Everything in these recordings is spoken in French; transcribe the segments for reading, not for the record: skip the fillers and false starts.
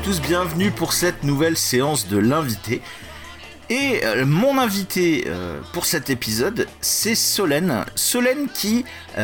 tous, bienvenue pour cette nouvelle séance de l'invité. Et mon invité pour cet épisode, c'est Solène. Solène qui,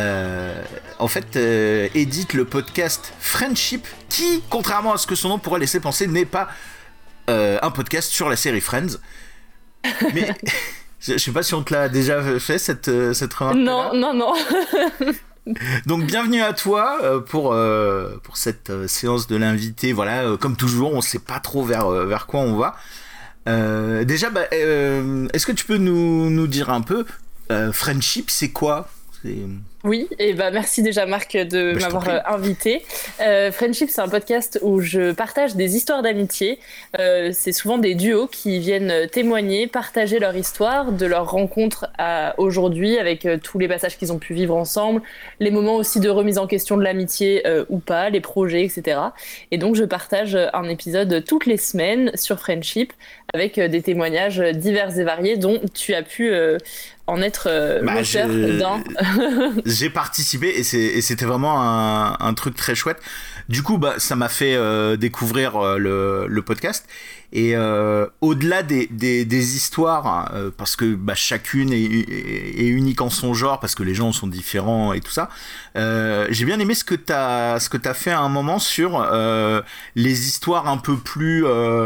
édite le podcast Friendship, qui, contrairement à ce que son nom pourrait laisser penser, n'est pas un podcast sur la série Friends. Mais je sais pas si on te l'a déjà fait, cette remarque. Non. Donc bienvenue à toi pour cette séance de l'invité. Voilà, comme toujours, on sait pas trop vers quoi on va. Déjà, est-ce que tu peux nous dire un peu Friendship, c'est quoi? Oui, et merci déjà Marc de m'avoir invité. Friendship, c'est un podcast où je partage des histoires d'amitié. C'est souvent des duos qui viennent témoigner, partager leur histoire, de leur rencontre à aujourd'hui, avec tous les passages qu'ils ont pu vivre ensemble, les moments aussi de remise en question de l'amitié ou pas, les projets, etc. Et donc je partage un épisode toutes les semaines sur Friendship avec des témoignages divers et variés dont tu as pu en être l'auteur d'un. J'ai participé et c'était vraiment un truc très chouette. Du coup, ça m'a fait découvrir le podcast. Et au-delà des histoires, parce que chacune est unique en son genre, parce que les gens sont différents et tout ça, j'ai bien aimé ce que t'as fait à un moment sur les histoires un peu plus...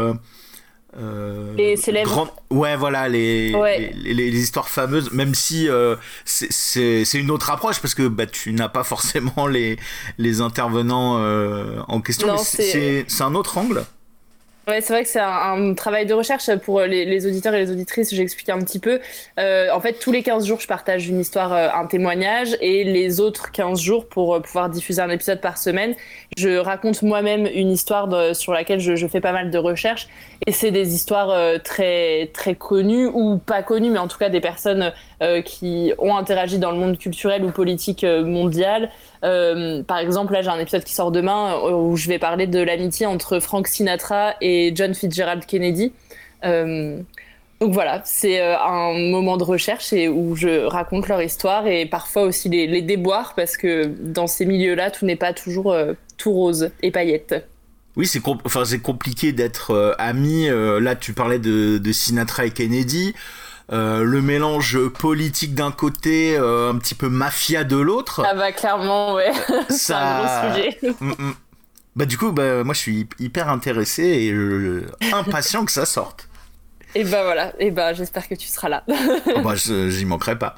les célèbres. Ouais, voilà, les histoires fameuses, même si c'est une autre approche, parce que tu n'as pas forcément les intervenants en question. Non, mais c'est un autre angle. Ouais, c'est vrai que c'est un travail de recherche pour les auditeurs et les auditrices. J'explique un petit peu. En fait, tous les 15 jours, je partage une histoire, un témoignage, et les autres 15 jours, pour pouvoir diffuser un épisode par semaine, je raconte moi-même une histoire sur laquelle je fais pas mal de recherches. Et c'est des histoires très, très connues ou pas connues, mais en tout cas des personnes qui ont interagi dans le monde culturel ou politique mondial. Par exemple, là, j'ai un épisode qui sort demain où je vais parler de l'amitié entre Frank Sinatra et John Fitzgerald Kennedy. Donc voilà, c'est un moment de recherche et où je raconte leur histoire et parfois aussi les déboires, parce que dans ces milieux-là, tout n'est pas toujours tout rose et paillettes. Oui, c'est compliqué d'être ami. Là, tu parlais de Sinatra et Kennedy. Le mélange politique d'un côté, un petit peu mafia de l'autre. Ah clairement, ouais. C'est un gros sujet. Du coup, moi je suis hyper intéressé et impatient que ça sorte. Et voilà, j'espère que tu seras là. J'y manquerai pas.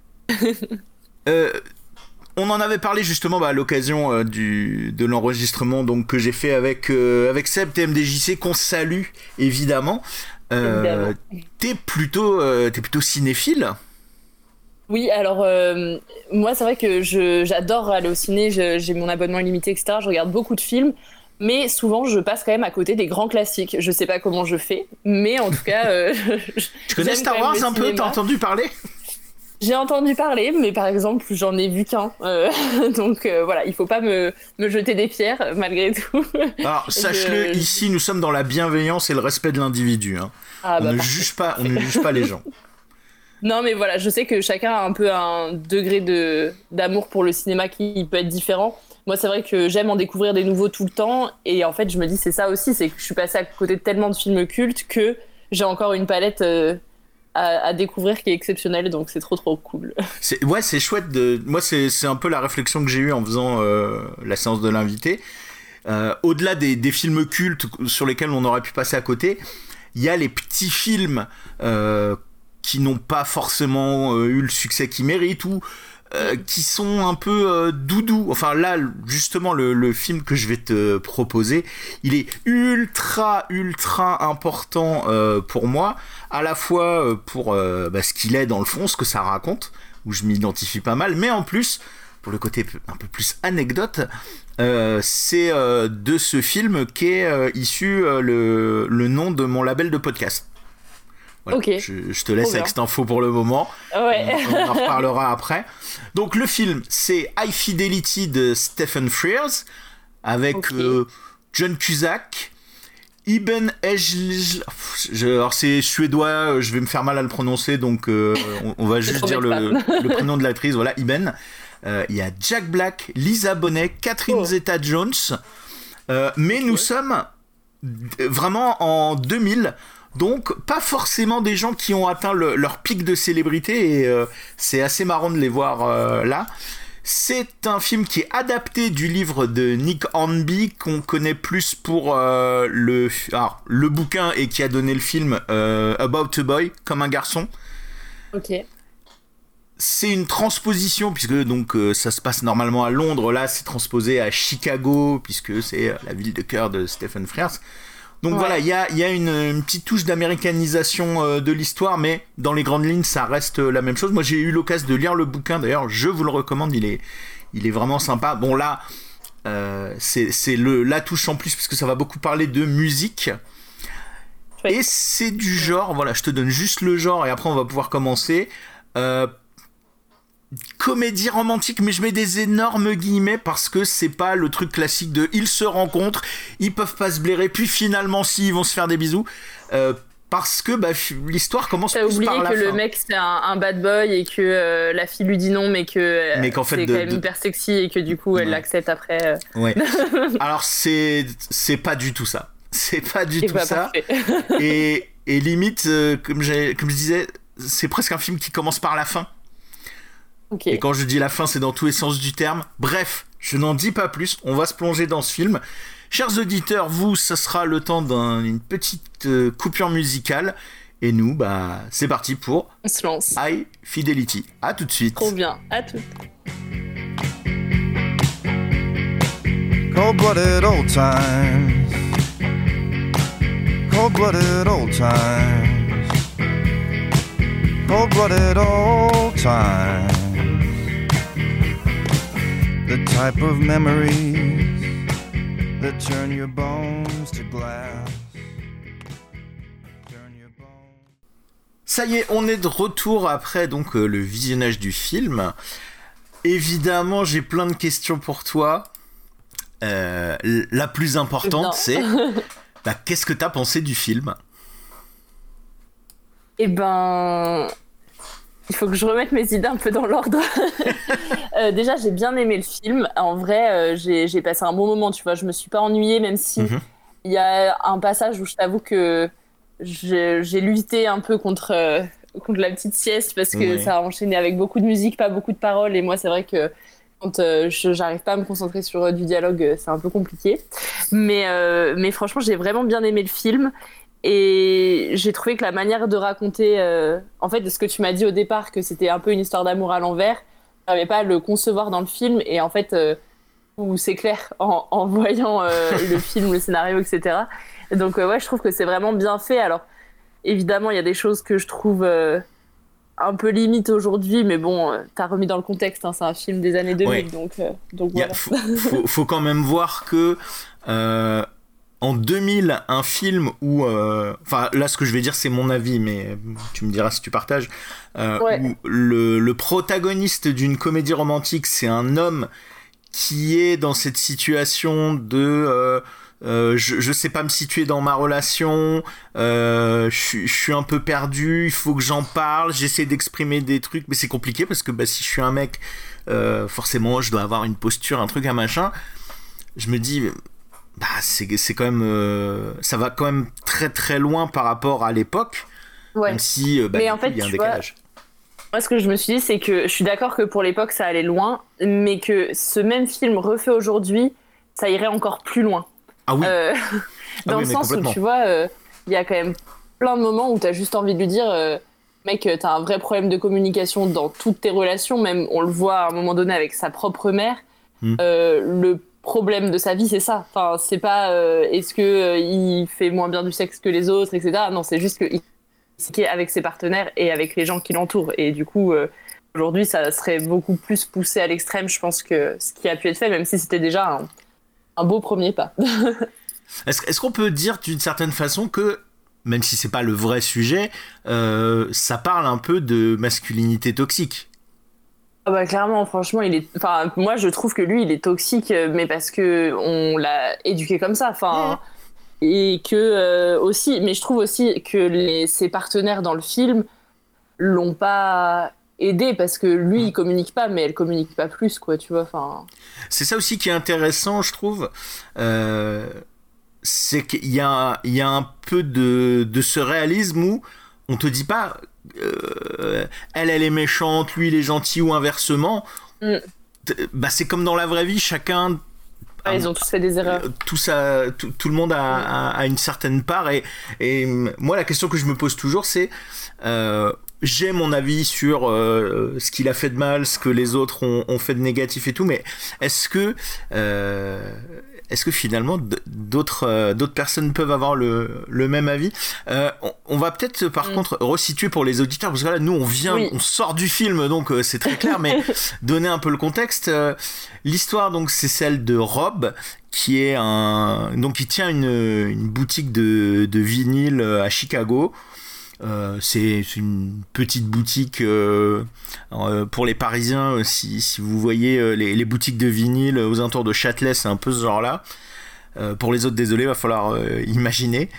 On en avait parlé justement à l'occasion de l'enregistrement donc, que j'ai fait avec Seb, TMDJC, qu'on salue évidemment. T'es plutôt cinéphile? Oui, alors moi c'est vrai que j'adore aller au ciné, j'ai mon abonnement illimité, etc. Je regarde beaucoup de films, mais souvent je passe quand même à côté des grands classiques. Je sais pas comment je fais, mais en tout cas... Tu connais Star Wars un peu? T'as entendu parler? J'ai entendu parler, mais par exemple, j'en ai vu qu'un. Donc voilà, il faut pas me jeter des pierres, malgré tout. Alors, sache-le, ici, nous sommes dans la bienveillance et le respect de l'individu. Hein. On ne juge pas les gens. Non, mais voilà, je sais que chacun a un peu un degré d'amour pour le cinéma qui peut être différent. Moi, c'est vrai que j'aime en découvrir des nouveaux tout le temps. Et en fait, je me dis, c'est ça aussi, c'est que je suis passée à côté de tellement de films cultes que j'ai encore une palette... à découvrir qui est exceptionnel, donc c'est trop cool. C'est chouette moi c'est un peu la réflexion que j'ai eue en faisant la séance de l'invité. Au-delà des films cultes sur lesquels on aurait pu passer à côté, il y a les petits films qui n'ont pas forcément eu le succès qu'ils méritent ou qui sont un peu doudou. Enfin là, justement, le film que je vais te proposer, il est ultra important pour moi, à la fois pour ce qu'il est dans le fond, ce que ça raconte, où je m'identifie pas mal, mais en plus, pour le côté un peu plus anecdote, c'est de ce film qu'est issu le nom de mon label de podcast. Voilà, okay. Je te laisse avec cette info pour le moment. Ouais. On en reparlera après. Donc le film, c'est High Fidelity de Stephen Frears avec John Cusack, Ibn Ejl. Alors c'est suédois, je vais me faire mal à le prononcer, donc on va juste dire le prénom de l'actrice. Voilà, Ibn. Il y a Jack Black, Lisa Bonet, Catherine Zeta-Jones. Mais nous sommes vraiment en 2000. Donc, pas forcément des gens qui ont atteint leur pic de célébrité, et c'est assez marrant de les voir là. C'est un film qui est adapté du livre de Nick Hornby, qu'on connaît plus pour le bouquin et qui a donné le film About a Boy, comme un garçon. Ok. C'est une transposition, puisque donc ça se passe normalement à Londres, là c'est transposé à Chicago, puisque c'est la ville de cœur de Stephen Frears. Donc voilà, il y a une petite touche d'américanisation de l'histoire, mais dans les grandes lignes, ça reste la même chose. Moi, j'ai eu l'occasion de lire le bouquin, d'ailleurs, je vous le recommande, il est vraiment sympa. Bon, là, c'est la touche en plus, parce que ça va beaucoup parler de musique. Oui. Et c'est du genre, voilà, je te donne juste le genre, et après, on va pouvoir commencer. Comédie romantique, mais je mets des énormes guillemets parce que c'est pas le truc classique de ils se rencontrent, ils peuvent pas se blairer, puis finalement si ils vont se faire des bisous, parce que l'histoire commence plus par la fin. T'as oublié que le mec c'est un bad boy et que la fille lui dit non, mais qu'en fait, c'est quand même hyper sexy et que du coup elle l'accepte après. Ouais. Alors c'est pas du tout ça. C'est pas du tout ça. et limite, comme je disais, c'est presque un film qui commence par la fin. Okay. Et quand je dis la fin, c'est dans tous les sens du terme. Bref, je n'en dis pas plus, on va se plonger dans ce film. Chers auditeurs, vous, ça sera le temps d'une petite coupure musicale. Et nous, c'est parti pour on se lance. High Fidelity. À tout de suite. Trop bien, à tout. Cold-blooded old times. Cold-blooded old times. Cold-blooded old times. The type of memories that turn your bones to glass. Ça y est, on est de retour après donc le visionnage du film. Évidemment, j'ai plein de questions pour toi. La plus importante, c'est qu'est-ce que t'as pensé du film ? Eh ben, il faut que je remette mes idées un peu dans l'ordre. Déjà, j'ai bien aimé le film. En vrai, j'ai passé un bon moment, tu vois. Je me suis pas ennuyée, même si il y a un passage où je t'avoue que j'ai lutté un peu contre la petite sieste parce que ça a enchaîné avec beaucoup de musique, pas beaucoup de paroles. Et moi, c'est vrai que quand j'arrive pas à me concentrer sur du dialogue, c'est un peu compliqué. Mais franchement, j'ai vraiment bien aimé le film. Et j'ai trouvé que la manière de raconter, en fait, de ce que tu m'as dit au départ, que c'était un peu une histoire d'amour à l'envers, j'arrivais pas à le concevoir dans le film. Et en fait, où c'est clair en voyant le film, le scénario, etc. Donc je trouve que c'est vraiment bien fait. Alors évidemment, il y a des choses que je trouve un peu limite aujourd'hui, mais bon, t'as remis dans le contexte, hein, c'est un film des années 2000, donc voilà. Faut quand même voir que en 2000, un film où... Enfin, là, ce que je vais dire, c'est mon avis, mais tu me diras si tu partages. Où le protagoniste d'une comédie romantique, c'est un homme qui est dans cette situation de... je sais pas me situer dans ma relation, je suis un peu perdu, il faut que j'en parle, j'essaie d'exprimer des trucs, mais c'est compliqué parce que si je suis un mec, forcément, je dois avoir une posture, un truc, un machin. Je me dis... c'est quand même ça va quand même très très loin par rapport à l'époque, même si mais en fait, il y a un décalage. Moi, ce que je me suis dit, c'est que je suis d'accord que pour l'époque ça allait loin, mais que ce même film refait aujourd'hui, ça irait encore plus loin. Ah oui. Dans le sens où tu vois, il y a quand même plein de moments où t'as juste envie de lui dire mec, t'as un vrai problème de communication dans toutes tes relations, même on le voit à un moment donné avec sa propre mère. Le problème de sa vie, c'est ça. Enfin, c'est pas est-ce que il fait moins bien du sexe que les autres, etc. Non, c'est juste qu'il est avec ses partenaires et avec les gens qui l'entourent. Et du coup, aujourd'hui, ça serait beaucoup plus poussé à l'extrême, je pense, que ce qui a pu être fait, même si c'était déjà un beau premier pas. Est-ce qu'on peut dire d'une certaine façon que, même si c'est pas le vrai sujet, ça parle un peu de masculinité toxique? Clairement, franchement, moi je trouve que lui il est toxique, mais parce que on l'a éduqué comme ça, et que aussi, mais je trouve aussi que ses partenaires dans le film l'ont pas aidé parce que lui il communique pas, mais elle communique pas plus, quoi, tu vois. C'est ça aussi qui est intéressant, je trouve. c'est qu'il y a un peu de ce réalisme où on te dit pas elle est méchante, lui il est gentil ou inversement. Bah c'est comme dans la vraie vie, chacun ils ont tous fait des erreurs. Tout le monde a une certaine part et moi la question que je me pose toujours c'est j'ai mon avis sur ce qu'il a fait de mal, ce que les autres ont fait de négatif et tout, mais est-ce que finalement d'autres personnes peuvent avoir le même avis? On va peut-être par contre resituer pour les auditeurs, parce que là nous on sort du film, donc c'est très clair, mais donner un peu le contexte. L'histoire donc c'est celle de Rob qui tient une boutique de vinyle à Chicago. C'est une petite boutique pour les Parisiens, si vous voyez les boutiques de vinyle aux alentours de Châtelet, c'est un peu ce genre là. Pour les autres, désolé, va falloir imaginer.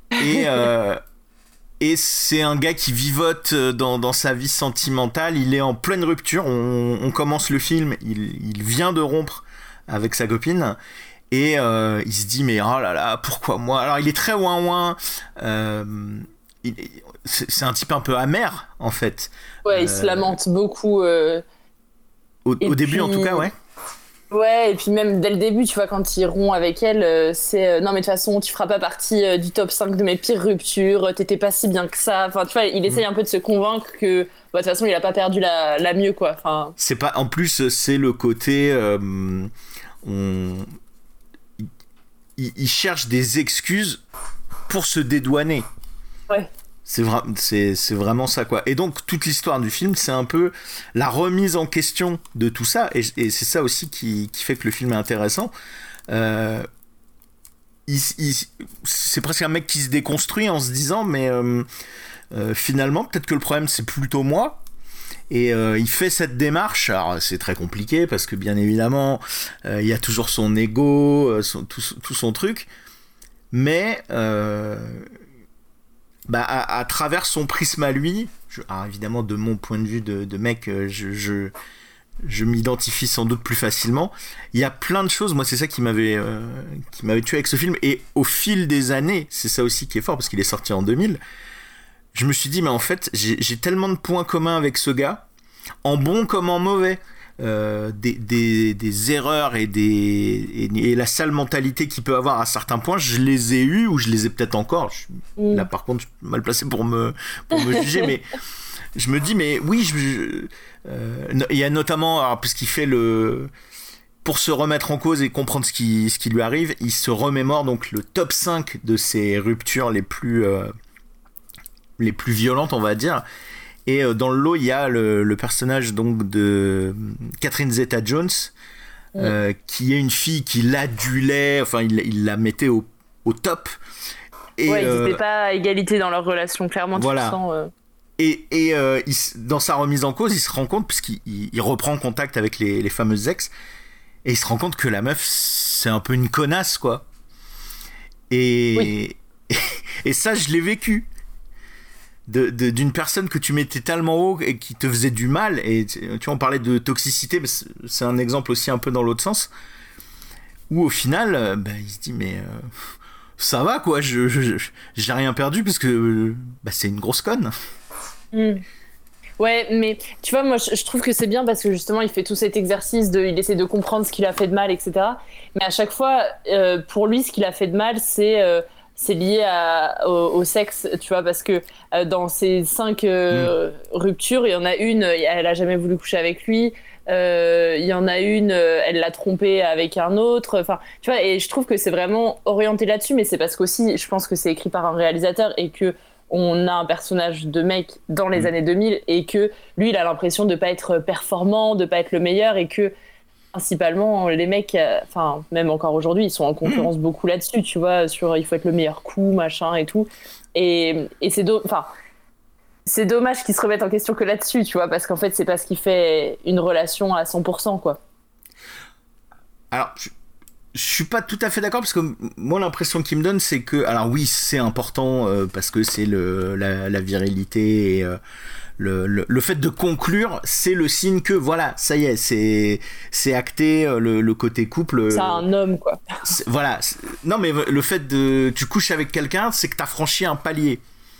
Et c'est un gars qui vivote dans sa vie sentimentale. Il est en pleine rupture. On commence le film, il vient de rompre avec sa copine. Et il se dit mais oh là là, pourquoi moi? Alors il est très ouin c'est un type un peu amer en fait. Ouais, il se lamente beaucoup. Au début en tout cas, ouais. Ouais, et puis même dès le début, tu vois, quand il rompt avec elle, c'est non mais de toute façon, tu feras pas partie du top 5 de mes pires ruptures, t'étais pas si bien que ça. Enfin, tu vois, il essaye un peu de se convaincre que de toute façon, il a pas perdu la mieux, quoi. Enfin... C'est pas... En plus, c'est le côté... Il cherche des excuses pour se dédouaner. Ouais. C'est vraiment ça, quoi. Et donc toute l'histoire du film, c'est un peu la remise en question de tout ça, et c'est ça aussi qui fait que le film est intéressant. C'est presque un mec qui se déconstruit en se disant mais finalement peut-être que le problème c'est plutôt moi. Et il fait cette démarche. Alors c'est très compliqué parce que bien évidemment il y a toujours son ego, tout son truc, mais à travers son prisme à lui, alors évidemment de mon point de vue de mec, je m'identifie sans doute plus facilement. Il y a plein de choses, moi c'est ça qui m'avait tué avec ce film, et au fil des années, c'est ça aussi qui est fort parce qu'il est sorti en 2000. Je me suis dit mais en fait j'ai tellement de points communs avec ce gars, en bon comme en mauvais. Des erreurs et la sale mentalité qu'il peut avoir à certains points, je les ai eues ou je les ai peut-être encore. Là par contre je suis mal placé pour me juger, mais je me dis mais oui, il y a notamment alors, puisqu'il fait pour se remettre en cause et comprendre ce qui lui arrive, il se remémore donc le top 5 de ses ruptures les plus violentes, on va dire. Et dans le lot, il y a le personnage donc de Catherine Zeta-Jones, qui est une fille qui l'adulait, enfin il la mettait au top. Et, ouais, ils n'étaient pas à égalité dans leur relation, clairement. Voilà. Tu sens, Et dans sa remise en cause, il se rend compte, puisqu'il reprend contact avec les fameuses ex, et il se rend compte que la meuf, c'est un peu une connasse, quoi. Et ça, je l'ai vécu. D'une personne que tu mettais tellement haut et qui te faisait du mal, et tu vois, on parlait de toxicité, mais c'est un exemple aussi un peu dans l'autre sens, où au final il se dit mais ça va quoi, j'ai rien perdu parce que c'est une grosse conne. Ouais, mais tu vois, moi je trouve que c'est bien parce que justement il fait tout cet exercice il essaie de comprendre ce qu'il a fait de mal, etc. Mais à chaque fois pour lui ce qu'il a fait de mal c'est lié au sexe, tu vois, parce que dans ces 5 ruptures, il y en a une, elle a jamais voulu coucher avec lui, il y en a une, elle l'a trompé avec un autre, enfin, tu vois, et je trouve que c'est vraiment orienté là-dessus, mais c'est parce qu'aussi, je pense que c'est écrit par un réalisateur et que on a un personnage de mec dans les années 2000 et que lui, il a l'impression de pas être performant, de pas être le meilleur, et que principalement les mecs, enfin même encore aujourd'hui, ils sont en concurrence beaucoup là-dessus, tu vois, sur il faut être le meilleur coup, machin et tout, et c'est dommage qu'ils se remettent en question que là-dessus, tu vois, parce qu'en fait c'est pas ce qui fait une relation à 100%, quoi. Alors je suis pas tout à fait d'accord, parce que moi l'impression qu'il me donne c'est que, alors oui c'est important parce que c'est la virilité et le fait de conclure, c'est le signe que voilà, ça y est, c'est acté, le côté couple. C'est un homme, quoi. Voilà. Non, mais le fait tu couches avec quelqu'un, c'est que t'as franchi un palier.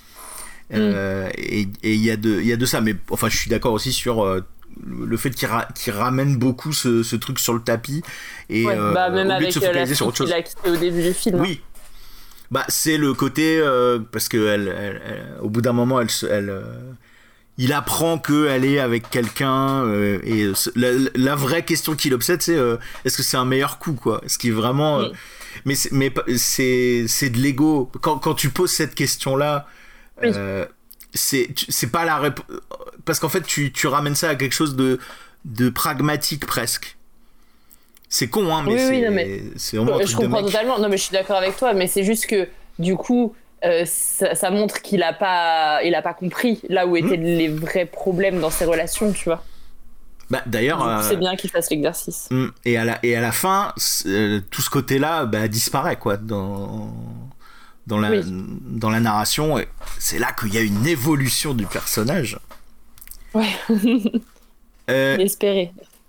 Et il y a de ça. Mais enfin, je suis d'accord aussi sur le fait qu'il ramène beaucoup ce truc sur le tapis. Et même au lieu de avec se focaliser sur autre chose. qu'il a quitté au début du film. Oui. C'est le côté parce que au bout d'un moment, il apprend qu'elle est avec quelqu'un et la vraie question qui l'obsède, c'est est-ce que c'est un meilleur coup, quoi? Est-ce qu'il est vraiment mais c'est de l'ego quand tu poses cette question-là. Oui. C'est pas la réponse, parce qu'en fait tu ramènes ça à quelque chose de pragmatique presque. C'est con, hein, mais c'est vraiment un truc je comprends totalement. Non, mais je suis d'accord avec toi, mais c'est juste que du coup ça montre qu'il a pas compris là où étaient les vrais problèmes dans ses relations, tu vois. D'ailleurs, c'est bien qu'il fasse l'exercice. Et à la fin, tout ce côté-là disparaît, quoi, dans la narration. Et c'est là qu'il y a une évolution du personnage. Ouais. L'espérer.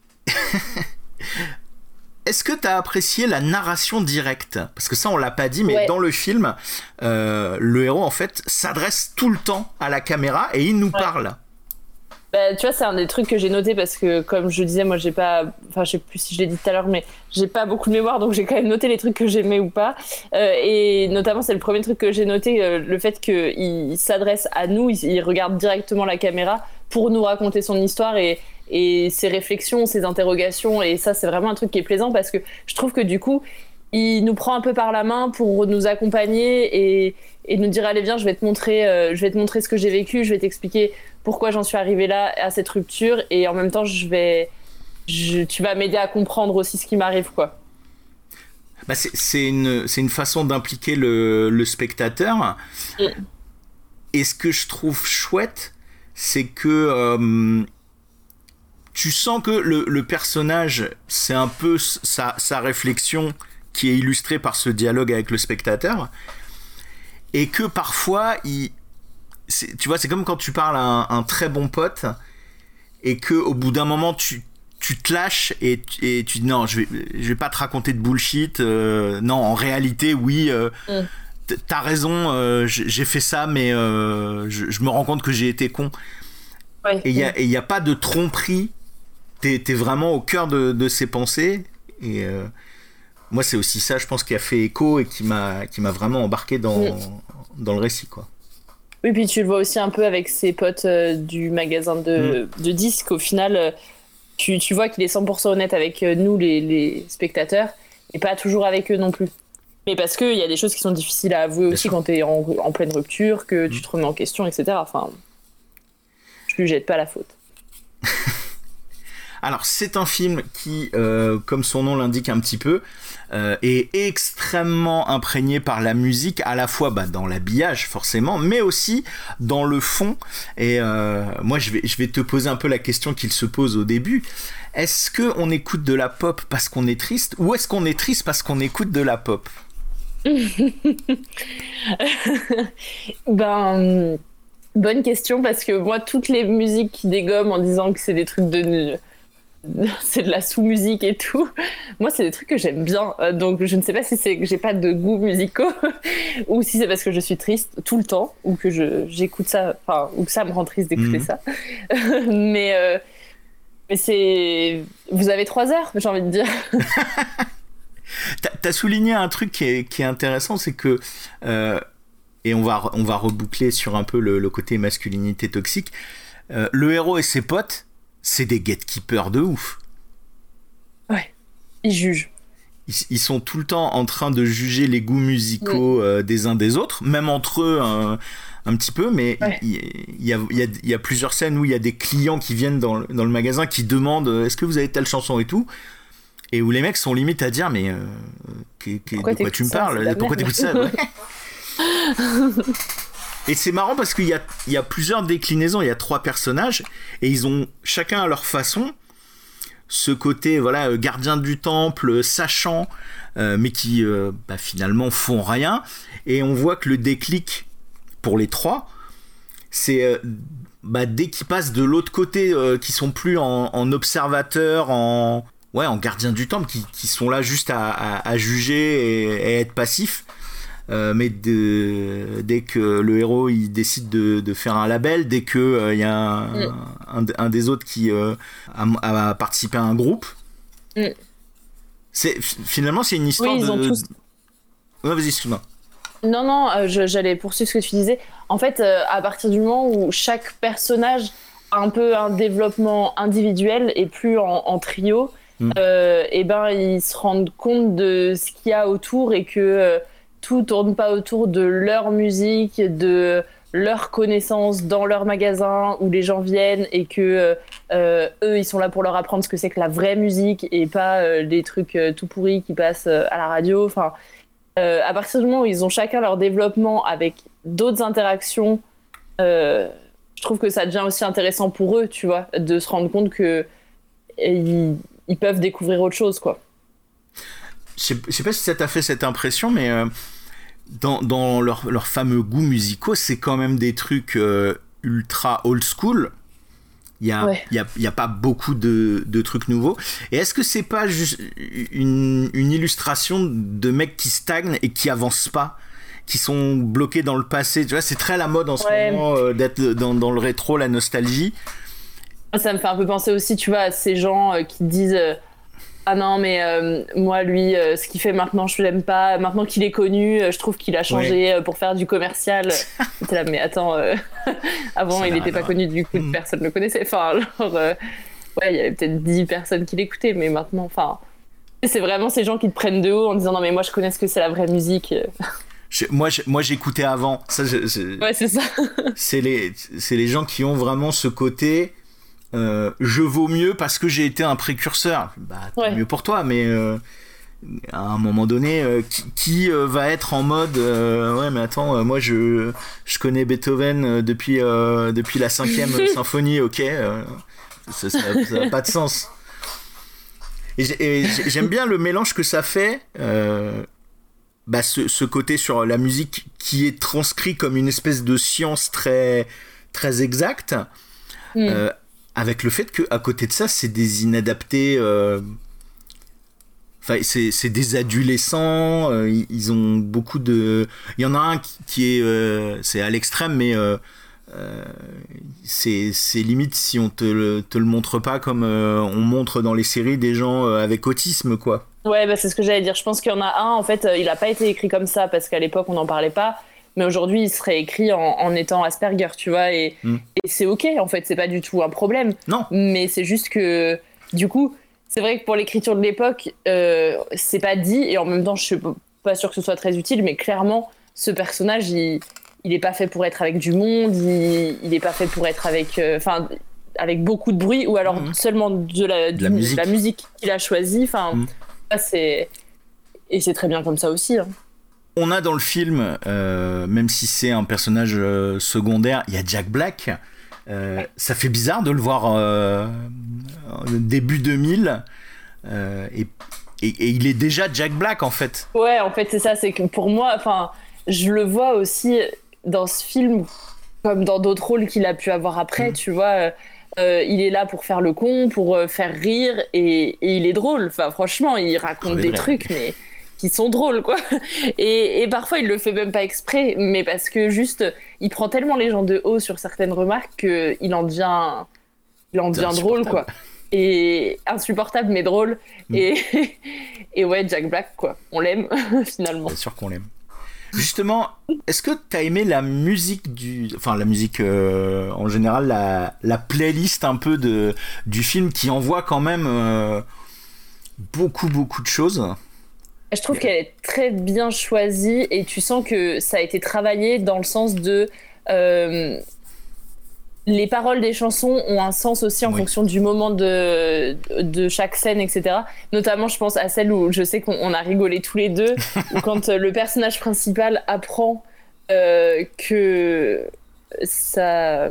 Est-ce que t'as apprécié la narration directe? Parce que ça, on l'a pas dit, mais dans le film, le héros, en fait, s'adresse tout le temps à la caméra et il nous parle. Tu vois, c'est un des trucs que j'ai noté parce que, comme je disais, moi, je sais plus si je l'ai dit tout à l'heure, mais j'ai pas beaucoup de mémoire, donc j'ai quand même noté les trucs que j'aimais ou pas. Et notamment, c'est le premier truc que j'ai noté, le fait qu'il s'adresse à nous, il regarde directement la caméra pour nous raconter son histoire et ses réflexions, ses interrogations. Et ça, c'est vraiment un truc qui est plaisant parce que je trouve que du coup, il nous prend un peu par la main pour nous accompagner et nous dire allez viens, je vais te montrer ce que j'ai vécu, je vais t'expliquer pourquoi j'en suis arrivée là à cette rupture et en même temps tu vas m'aider à comprendre aussi ce qui m'arrive, quoi. C'est une façon d'impliquer le spectateur. Et ce que je trouve chouette, c'est que tu sens que le personnage, c'est un peu sa réflexion qui est illustrée par ce dialogue avec le spectateur, et que parfois tu vois, c'est comme quand tu parles à un très bon pote et que au bout d'un moment tu te lâches et tu dis non, je vais pas te raconter de bullshit, non, en réalité oui, t'as raison, j'ai fait ça, mais je me rends compte que j'ai été con. Ouais. Et il y a pas de tromperie, t'es vraiment au cœur de ses pensées. Et moi, c'est aussi ça, je pense, qui a fait écho et qui m'a vraiment embarqué dans le récit, quoi. Oui, puis tu le vois aussi un peu avec ses potes du magasin de disques. Au final, tu vois qu'il est 100% honnête avec nous, les spectateurs, et pas toujours avec eux non plus. Mais parce qu'il y a des choses qui sont difficiles à avouer aussi quand t'es en pleine rupture, que tu te remets en question, etc. Enfin, je lui jette pas la faute. Alors, c'est un film qui, comme son nom l'indique un petit peu, est extrêmement imprégné par la musique, à la fois dans l'habillage forcément, mais aussi dans le fond. Et moi, je vais te poser un peu la question qu'il se pose au début. Est-ce qu'on écoute de la pop parce qu'on est triste, ou est-ce qu'on est triste parce qu'on écoute de la pop? Bonne question, parce que moi, toutes les musiques qui dégomment en disant que c'est des trucs c'est de la sous-musique et tout, moi c'est des trucs que j'aime bien, donc je ne sais pas si c'est que j'ai pas de goûts musicaux ou si c'est parce que je suis triste tout le temps ou que j'écoute ça, enfin, ou que ça me rend triste d'écouter ça. Mais c'est, vous avez 3 heures, j'ai envie de dire. T'as souligné un truc qui est intéressant, c'est que et on va reboucler sur un peu le côté masculinité toxique. Le héros et ses potes, c'est des gatekeepers de ouf. Ouais, ils jugent. Ils sont tout le temps en train de juger les goûts musicaux des uns des autres, même entre eux un petit peu, mais il y a plusieurs scènes où il y a des clients qui viennent dans le magasin qui demandent est-ce que vous avez telle chanson et tout, et où les mecs sont limite à dire mais de quoi tu me parles, pourquoi t'écoutes ça, ouais. Et c'est marrant parce qu'il y a plusieurs déclinaisons, il y a 3 personnages et ils ont chacun à leur façon ce côté gardien du temple, sachant, mais qui finalement font rien. Et on voit que le déclic pour les 3, c'est dès qu'ils passent de l'autre côté, qui sont plus en observateurs, en gardiens du temple, qui sont là juste à juger et être passifs. Mais dès que le héros il décide de faire un label, dès que il y a un des autres qui a participé à un groupe, finalement c'est une histoire ils ont tous... Ouais, vas-y, excuse-moi. Non, j'allais poursuivre ce que tu disais. En fait, à partir du moment où chaque personnage a un peu un développement individuel et plus en trio, et ben ils se rendent compte de ce qu'il y a autour et que tout tourne pas autour de leur musique, de leur connaissance dans leur magasin où les gens viennent et que eux ils sont là pour leur apprendre ce que c'est que la vraie musique et pas des trucs tout pourris qui passent à la radio. Enfin, à partir du moment où ils ont chacun leur développement avec d'autres interactions, je trouve que ça devient aussi intéressant pour eux, tu vois, de se rendre compte que ils peuvent découvrir autre chose, quoi. Je sais pas si ça t'a fait cette impression, mais dans leurs fameux goûts musicaux, c'est quand même des trucs ultra old school. Il y a pas beaucoup de trucs nouveaux. Et est-ce que c'est pas juste une illustration de mecs qui stagnent et qui avancent pas, qui sont bloqués dans le passé? Tu vois, c'est très la mode en ce moment d'être dans le rétro, la nostalgie. Ça me fait un peu penser aussi, tu vois, à ces gens qui disent ah non, mais moi, lui, ce qu'il fait maintenant, je l'aime pas. Maintenant qu'il est connu, je trouve qu'il a changé pour faire du commercial. T'es là, mais attends, avant, il n'était pas connu, du coup, personne ne le connaissait. Enfin, genre, il y avait peut-être 10 personnes qui l'écoutaient, mais maintenant, enfin, c'est vraiment ces gens qui te prennent de haut en disant non, mais moi, je connais ce que c'est la vraie musique. Moi, j'écoutais avant. Ça, ouais, c'est ça. c'est les gens qui ont vraiment ce côté. Je vaux mieux parce que j'ai été un précurseur. Tant mieux pour toi, mais à un moment donné, qui va être en mode ouais, mais attends, moi je connais Beethoven depuis la 5e symphonie, ok, ça n'a pas de sens. Et j'aime bien le mélange que ça fait. Ce côté sur la musique qui est transcrit comme une espèce de science très, très exacte. Avec le fait qu'à côté de ça, c'est des inadaptés. C'est des adolescents. Ils ont beaucoup de. Il y en a un qui est. C'est à l'extrême, mais c'est limite si on te le montre pas comme on montre dans les séries des gens avec autisme, quoi. Ouais, c'est ce que j'allais dire. Je pense qu'il y en a un, en fait, il a pas été écrit comme ça parce qu'à l'époque, on n'en parlait pas. Mais aujourd'hui, il serait écrit en étant Asperger, tu vois, et c'est ok, en fait, c'est pas du tout un problème. Non. Mais c'est juste que, du coup, c'est vrai que pour l'écriture de l'époque, c'est pas dit, et en même temps, je suis pas sûre que ce soit très utile, mais clairement, ce personnage, il est pas fait pour être avec du monde, il est pas fait pour être avec beaucoup de bruit, ou alors seulement de la musique qu'il a choisie, et c'est très bien comme ça aussi, hein. On a dans le film, même si c'est un personnage secondaire, il y a Jack Black. Ça fait bizarre de le voir début 2000. Et il est déjà Jack Black, en fait. Ouais, en fait, c'est ça. C'est que pour moi, je le vois aussi dans ce film, comme dans d'autres rôles qu'il a pu avoir après, tu vois. Il est là pour faire le con, pour faire rire, et il est drôle. Franchement, il raconte des trucs, mais... qui sont drôles, quoi. Et parfois, il le fait même pas exprès, mais parce que juste, il prend tellement les gens de haut sur certaines remarques qu'il en devient drôle, quoi. Et insupportable, mais drôle. Et ouais, Jack Black, quoi. On l'aime, finalement. Bien sûr qu'on l'aime. Justement, est-ce que t'as aimé la musique la musique en général, la playlist un peu du film qui envoie quand même beaucoup de choses? Je trouve qu'elle est très bien choisie et tu sens que ça a été travaillé dans le sens de les paroles des chansons ont un sens aussi en fonction du moment de chaque scène, etc. Notamment, je pense à celle où je sais qu'on a rigolé tous les deux, où quand le personnage principal apprend que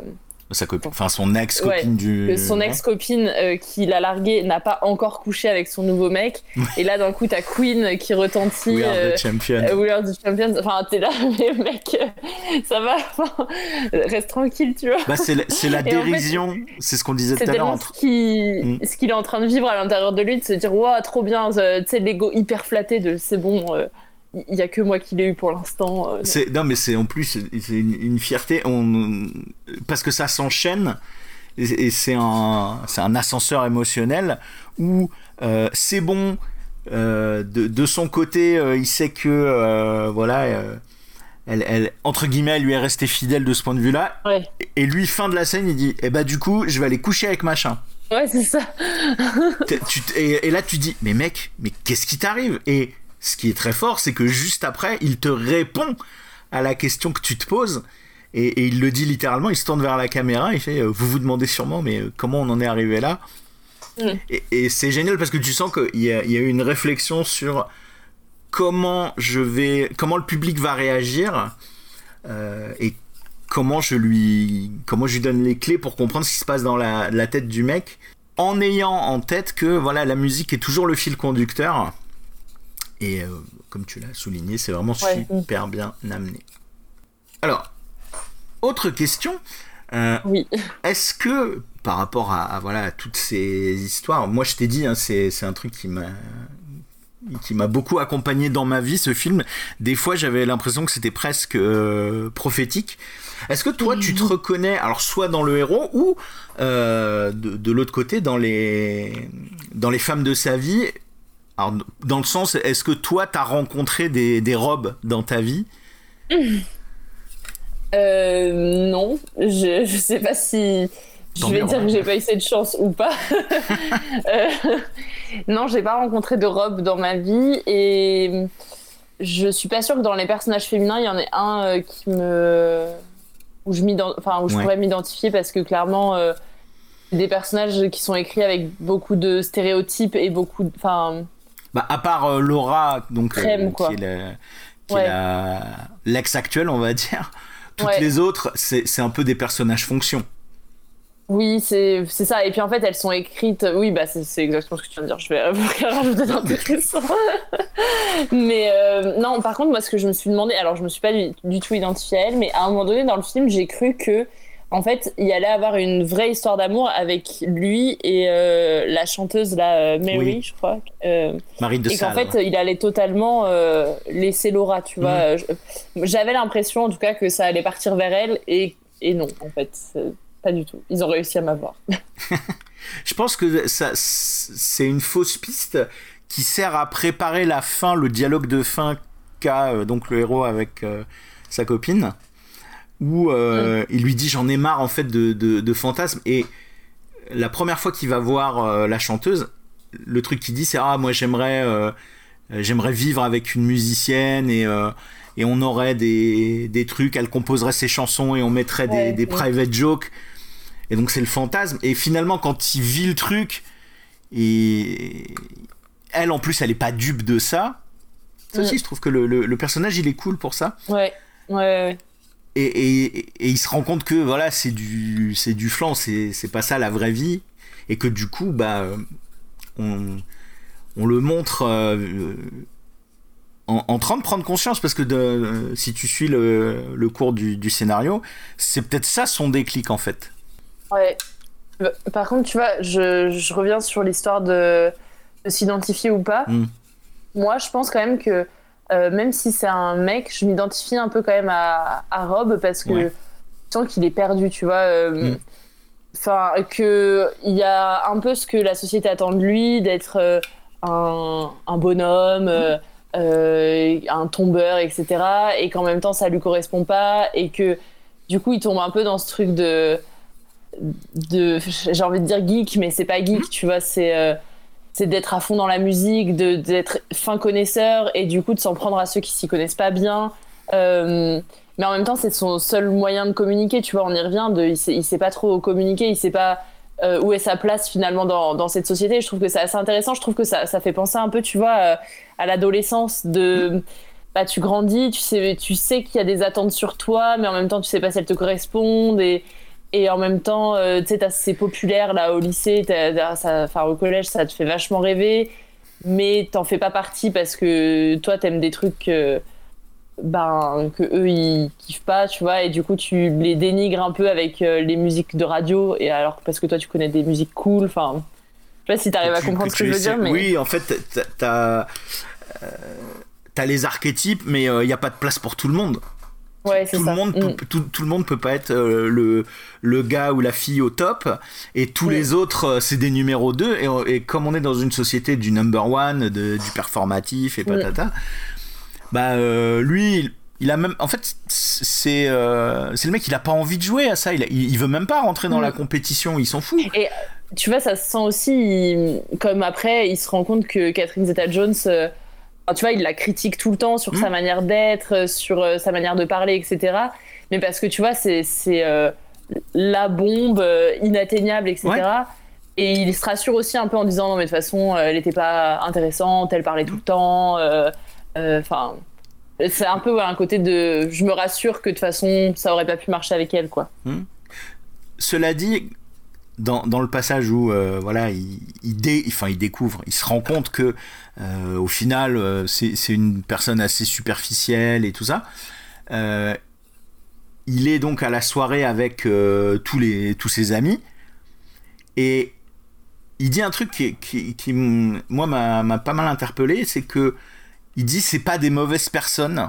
Enfin, son ex-copine que son ex-copine qui l'a largué n'a pas encore couché avec son nouveau mec. Et là, d'un coup, t'as Queen qui retentit. We are the champions. We are the champions. Enfin, t'es là, mais mec, ça va. Enfin, reste tranquille, tu vois. Bah, c'est la dérision. En fait, c'est ce qu'on disait tout à l'heure. Ce qu'il est en train de vivre à l'intérieur de lui, de se dire, waouh, trop bien. Tu sais, l'ego hyper flatté de c'est bon. Il y a que moi qui l'ai eu pour l'instant. Non, mais c'est en plus c'est une fierté parce que ça s'enchaîne et c'est un ascenseur émotionnel où c'est bon de son côté il sait que elle entre guillemets elle lui est restée fidèle de ce point de vue là et lui fin de la scène il dit du coup je vais aller coucher avec machin. Ouais, c'est ça. et là tu dis mais mec, mais qu'est-ce qui t'arrive? Et ce qui est très fort, c'est que juste après, il te répond à la question que tu te poses. Et il le dit littéralement, il se tourne vers la caméra, il fait vous vous demandez sûrement, mais comment on en est arrivé là? Et c'est génial parce que tu sens qu'il y a eu une réflexion sur comment le public va réagir et comment je lui donne les clés pour comprendre ce qui se passe dans la tête du mec, en ayant en tête que voilà, la musique est toujours le fil conducteur. Et comme tu l'as souligné, c'est vraiment super bien amené. Alors, autre question. Oui. Est-ce que, par rapport à toutes ces histoires, moi je t'ai dit, hein, c'est un truc qui m'a beaucoup accompagné dans ma vie, ce film. Des fois, j'avais l'impression que c'était presque prophétique. Est-ce que toi, tu te reconnais, alors soit dans le héros ou de l'autre côté, dans les femmes de sa vie? Alors, dans le sens, est-ce que toi, t'as rencontré des robes dans ta vie? Non, je sais pas si je vais dire que j'ai pas eu cette chance ou pas. Non, j'ai pas rencontré de robe dans ma vie et je suis pas sûre que dans les personnages féminins, il y en ait un où je pourrais m'identifier parce que clairement, des personnages qui sont écrits avec beaucoup de stéréotypes et beaucoup à part Laura, donc Crème, qui est l'ex actuelle, on va dire. Toutes les autres, c'est un peu des personnages fonction. Oui, c'est ça. Et puis en fait, elles sont écrites. Oui, c'est exactement ce que tu viens de dire. Je vais rajouter d'intéressant. Mais non, par contre, moi, ce que je me suis demandé, alors je me suis pas du tout identifiée à elle, mais à un moment donné dans le film, j'ai cru que en fait, il allait avoir une vraie histoire d'amour avec lui et la chanteuse Mary, je crois. Marie de Sales. Et qu'en fait, il allait totalement laisser Laura, tu vois. J'avais l'impression, en tout cas, que ça allait partir vers elle et non, en fait, pas du tout. Ils ont réussi à m'avoir. Je pense que c'est une fausse piste qui sert à préparer la fin, le dialogue de fin qu'a donc le héros avec sa copine. Où il lui dit j'en ai marre en fait de fantasmes, et la première fois qu'il va voir la chanteuse, le truc qu'il dit c'est moi j'aimerais vivre avec une musicienne et on aurait des trucs, elle composerait ses chansons et on mettrait des private jokes, et donc c'est le fantasme, et finalement quand il vit le truc, et elle en plus elle est pas dupe de ça aussi, je trouve que le personnage il est cool pour ça. Ouais. Et il se rend compte que voilà, c'est du flan, c'est pas ça la vraie vie, et que du coup on le montre en train de prendre conscience, parce que si tu suis le cours du scénario, c'est peut-être ça son déclic en fait. Ouais. Par contre, tu vois, je reviens sur l'histoire de s'identifier ou pas. Moi, je pense quand même que même si c'est un mec, je m'identifie un peu quand même à Rob, parce que je sens qu'il est perdu, tu vois. Que il y a un peu ce que la société attend de lui, d'être un bonhomme, un tombeur, etc. Et qu'en même temps, ça lui correspond pas, et que du coup, il tombe un peu dans ce truc de j'ai envie de dire geek, mais c'est pas geek, tu vois, c'est d'être à fond dans la musique, d'être fin connaisseur, et du coup de s'en prendre à ceux qui s'y connaissent pas bien. Mais en même temps, c'est son seul moyen de communiquer, tu vois, on y revient, il sait pas trop communiquer, il sait pas où est sa place finalement dans cette société. Je trouve que c'est assez intéressant, je trouve que ça fait penser un peu, tu vois, à l'adolescence tu grandis, tu sais qu'il y a des attentes sur toi, mais en même temps tu sais pas si elles te correspondent, et Et en même temps, tu sais, c'est populaire là au lycée, enfin au collège, ça te fait vachement rêver, mais t'en fais pas partie parce que toi, t'aimes des trucs que eux ils kiffent pas, tu vois, et du coup, tu les dénigres un peu avec les musiques de radio, et alors parce que toi, tu connais des musiques cool, enfin, je sais pas si t'arrives à comprendre ce que je veux dire, mais. Oui, en fait, t'as les archétypes, mais il n'y a pas de place pour tout le monde. Ouais, c'est ça. Tout le monde peut pas être le gars ou la fille au top, et tous les autres c'est des numéros 2, et comme on est dans une société du number one, du performatif et patata, lui il a même, en fait c'est le mec, il a pas envie de jouer à ça, il veut même pas rentrer dans la compétition, il s'en fout. Et tu vois, ça se sent aussi, comme après il se rend compte que Catherine Zeta-Jones, tu vois, il la critique tout le temps sur sa manière d'être, sur sa manière de parler, etc. Mais parce que tu vois, c'est la bombe inatteignable, etc. Ouais. Et il se rassure aussi un peu en disant non, mais de toute façon, elle n'était pas intéressante, elle parlait tout le temps. Enfin, c'est un peu un côté de je me rassure que de toute façon, ça aurait pas pu marcher avec elle, quoi. Cela dit, dans le passage où voilà, il découvre, il se rend compte que au final c'est une personne assez superficielle et tout ça, il est donc à la soirée avec tous ses amis, et il dit un truc qui moi m'a pas mal interpellé, c'est que il dit c'est pas des mauvaises personnes,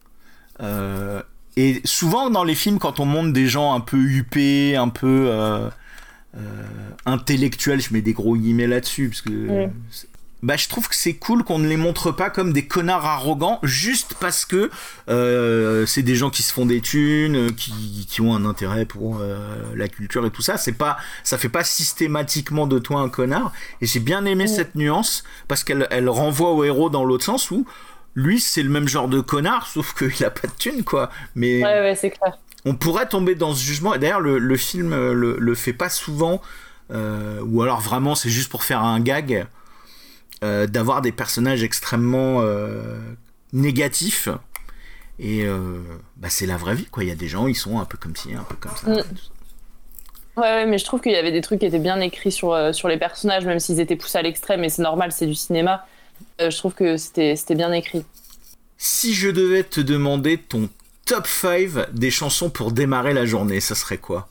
et souvent dans les films, quand on montre des gens un peu huppés, un peu intellectuels, je mets des gros guillemets là-dessus parce que je trouve que c'est cool qu'on ne les montre pas comme des connards arrogants juste parce que c'est des gens qui se font des thunes, qui ont un intérêt pour la culture et tout ça. Ça fait pas systématiquement de toi un connard, et j'ai bien aimé cette nuance parce qu'elle renvoie au héros dans l'autre sens où lui c'est le même genre de connard sauf qu'il a pas de thunes, quoi. Mais ouais, c'est clair. On pourrait tomber dans ce jugement, et d'ailleurs le film le fait pas souvent, ou alors vraiment c'est juste pour faire un gag, d'avoir des personnages extrêmement négatifs, et c'est la vraie vie, quoi. Il y a des gens, ils sont un peu comme ci, un peu comme ça. Ouais, mais je trouve qu'il y avait des trucs qui étaient bien écrits sur les personnages, même s'ils étaient poussés à l'extrême, et c'est normal, c'est du cinéma. Je trouve que c'était bien écrit. Si je devais te demander ton top 5 des chansons pour démarrer la journée, ça serait quoi?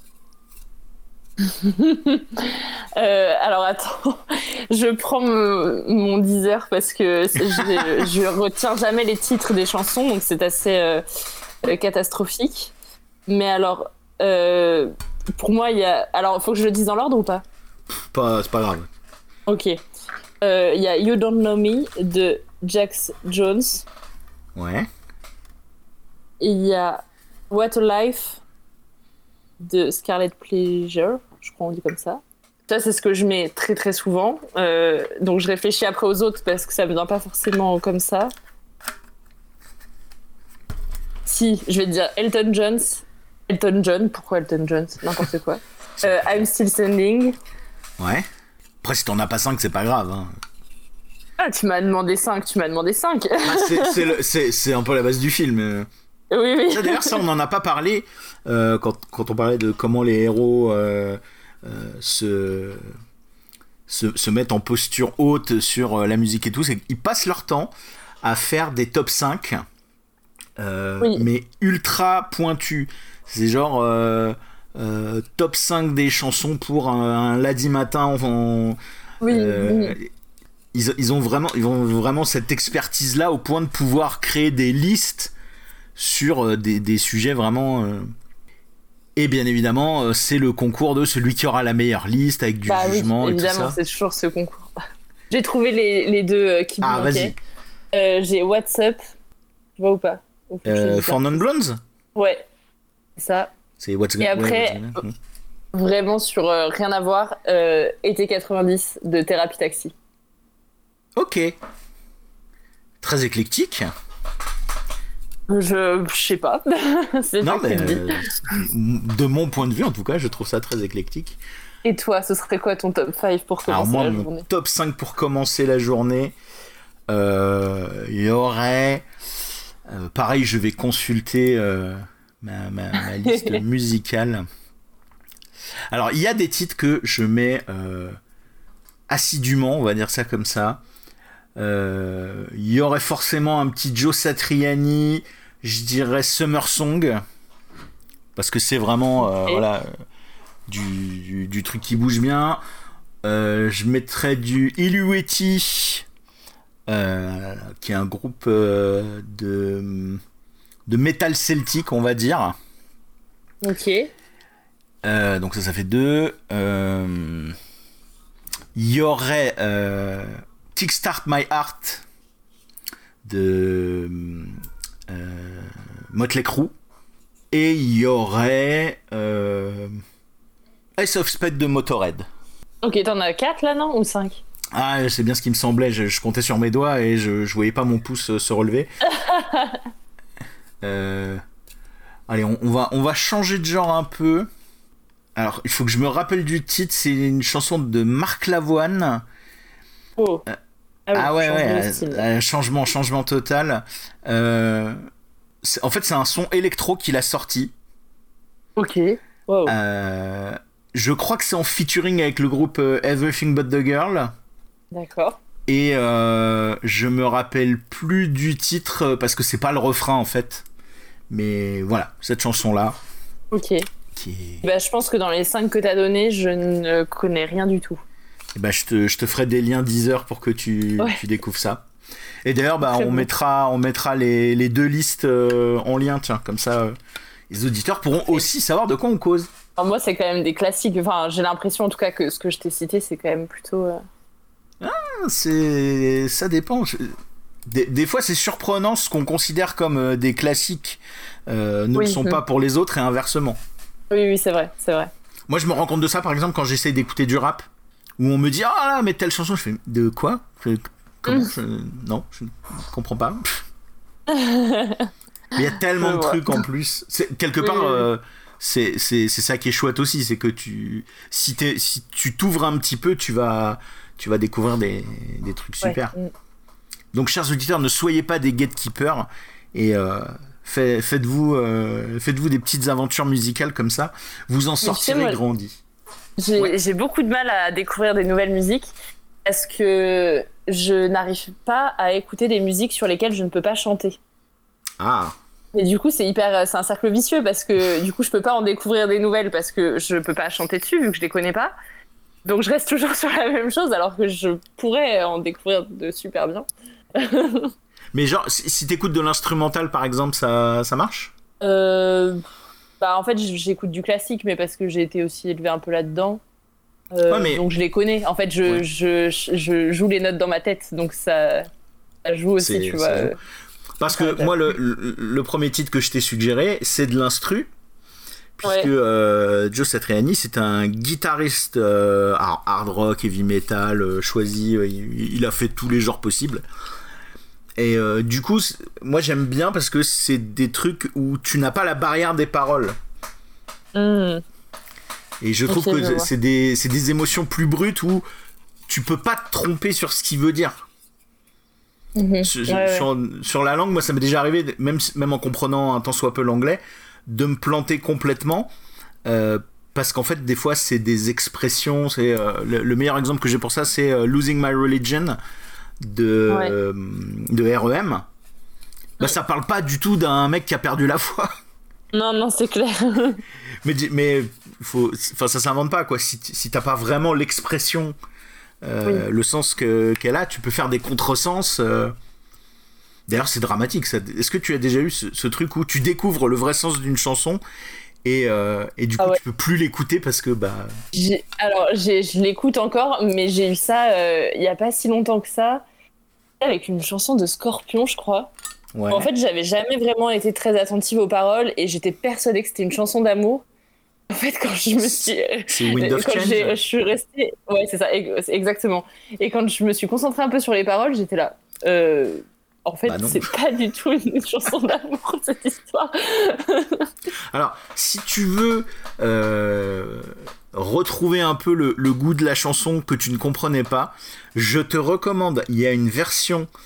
Alors attends, je prends mon Deezer parce que je retiens jamais les titres des chansons, donc c'est assez catastrophique. Mais alors, pour moi, il y a... Alors, faut que je le dise dans l'ordre ou pas? C'est pas grave. Ok. Il y a You Don't Know Me de Jax Jones. Ouais. Il y a What a Life de Scarlet Pleasure, je crois on dit comme ça. Ça, c'est ce que je mets très très souvent. Donc je réfléchis après aux autres parce que ça me vient pas forcément comme ça. Si, je vais te dire Elton John, pourquoi Elton John? N'importe quoi. I'm Still Standing. Ouais. Après, si t'en as pas 5, c'est pas grave, hein. Ah, tu m'as demandé 5. C'est un peu la base du film. Oui. Ça, d'ailleurs, ça, on n'en a pas parlé quand on parlait de comment les héros se mettent en posture haute sur la musique et tout. C'est qu'ils passent leur temps à faire des top 5, mais ultra pointus. C'est genre top 5 des chansons pour un lundi matin. Ils ont vraiment cette expertise-là au point de pouvoir créer des listes sur des sujets vraiment... Et bien évidemment, c'est le concours de celui qui aura la meilleure liste avec du jugement et tout ça. Évidemment, c'est toujours ce concours. J'ai trouvé les deux qui me manquaient. Vas-y. J'ai What's Up, tu vois ou pas? For Non-Blondes? Ouais, c'est ça. C'est What's Up. Et après, vraiment sur rien à voir, été 90 de Thérapie Taxi. Ok. Très éclectique. Je sais pas. Non, mais de mon point de vue, en tout cas, je trouve ça très éclectique. Et toi, ce serait quoi ton top 5 pour commencer la journée? Mon top 5 pour commencer la journée, il y aurait... pareil, je vais consulter ma liste musicale. Alors, il y a des titres que je mets assidûment, on va dire ça comme ça. Il y aurait forcément un petit Joe Satriani, je dirais Summer Song, parce que c'est vraiment voilà, du truc qui bouge bien. Je mettrais du Illueti, qui est un groupe de métal celtique, on va dire. Ok. Donc ça fait 2. Il y aurait Kickstart My Heart de Motley Crue. Et il y aurait Ace of Spades de Motorhead. Ok, t'en as 4 là, non? Ou 5? Ah, c'est bien ce qui me semblait. Je comptais sur mes doigts et je voyais pas mon pouce se relever. Allez, on va changer de genre un peu. Alors, il faut que je me rappelle du titre. C'est une chanson de Marc Lavoine. Oh. Changement total. En fait, c'est un son électro qu'il a sorti. Ok. Wow. Je crois que c'est en featuring avec le groupe Everything But The Girl. D'accord. Et je me rappelle plus du titre parce que c'est pas le refrain en fait. Mais voilà, cette chanson-là. Ok. Bah, je pense que dans les 5 que t'as donné, je ne connais rien du tout. Et bah, je te ferai des liens Deezer pour que tu découvres ça. Et d'ailleurs, bah, on mettra les 2 listes en lien, tiens, comme ça, les auditeurs pourront aussi savoir de quoi on cause. Alors moi, c'est quand même des classiques. Enfin, j'ai l'impression, en tout cas, que ce que je t'ai cité, c'est quand même plutôt. Ça dépend. Des fois, c'est surprenant ce qu'on considère comme des classiques ne le sont pas pour les autres et inversement. Oui, c'est vrai. Moi, je me rends compte de ça, par exemple, quand j'essaye d'écouter du rap, où on me dit ah là, mais telle chanson, je fais de quoi? Non, je ne comprends pas. Mais il y a tellement de trucs en plus. Quelque part, c'est ça qui est chouette aussi, c'est que si tu t'ouvres un petit peu, tu vas découvrir des trucs super. Donc, chers auditeurs, ne soyez pas des gatekeepers et faites-vous des petites aventures musicales comme ça. Vous en sortirez grandi. J'ai beaucoup de mal à découvrir des nouvelles musiques parce que je n'arrive pas à écouter des musiques sur lesquelles je ne peux pas chanter. Ah. Et du coup, c'est un cercle vicieux parce que du coup, je peux pas en découvrir des nouvelles parce que je peux pas chanter dessus vu que je les connais pas. Donc, je reste toujours sur la même chose alors que je pourrais en découvrir de super bien. Mais genre, si t'écoutes de l'instrumental, par exemple, ça marche? Bah, en fait, j'écoute du classique, mais parce que j'ai été aussi élevée un peu là-dedans. Donc, je les connais. En fait, je joue les notes dans ma tête, donc ça joue aussi, tu vois. Parce que moi, le premier titre que je t'ai suggéré, c'est de l'instru. Puisque Joe Satriani, c'est un guitariste hard rock, heavy metal, choisi. Il a fait tous les genres possibles. Et du coup, moi j'aime bien parce que c'est des trucs où tu n'as pas la barrière des paroles. Et je trouve que c'est des émotions plus brutes où tu peux pas te tromper sur ce qu'il veut dire. Sur la langue, moi ça m'est déjà arrivé, même en comprenant un tant soit peu l'anglais, de me planter complètement. Parce qu'en fait, des fois, c'est des expressions. Le meilleur exemple que j'ai pour ça, c'est Losing My Religion de R.E.M. Bah, ça parle pas du tout d'un mec qui a perdu la foi. Non, c'est clair. mais ça s'invente pas, quoi. Si t'as pas vraiment l'expression, le sens qu'elle a, tu peux faire des contresens. D'ailleurs, c'est dramatique. Est-ce que tu as déjà eu ce truc où tu découvres le vrai sens d'une chanson et du coup, tu peux plus l'écouter parce que je l'écoute encore, mais j'ai eu ça il y a pas si longtemps que ça, avec une chanson de Scorpion, je crois. Ouais. En fait, j'avais jamais vraiment été très attentive aux paroles et j'étais persuadée que c'était une chanson d'amour. En fait, quand je me suis... C'est Wind of Change. Je suis restée... Ouais, c'est ça, exactement. Et quand je me suis concentrée un peu sur les paroles, j'étais là... En fait, c'est pas du tout une chanson d'amour, cette histoire. Alors, si tu veux retrouver un peu le goût de la chanson que tu ne comprenais pas, je te recommande, il y a une version